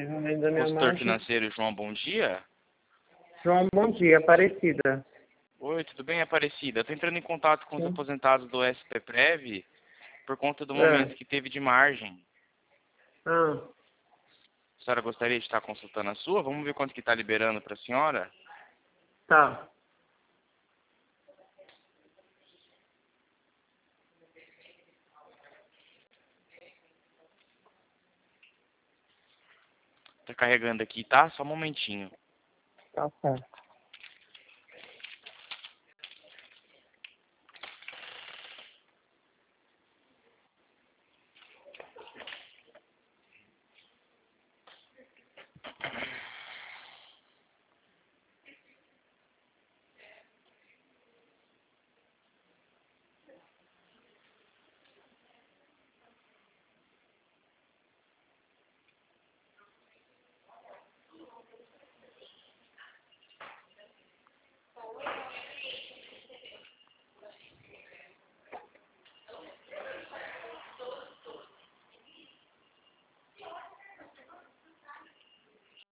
Tive um da minha Consultor mãe. financeiro João, bom dia. João, bom dia, Aparecida. Oi, tudo bem, Aparecida? Eu tô entrando em contato com os Sim. aposentados do SPPrev por conta do É. momento que teve de margem. Ah, A senhora gostaria de estar consultando a sua? Vamos ver quanto que está liberando para a senhora? tá. Tá carregando aqui, tá? Só um momentinho. Tá certo.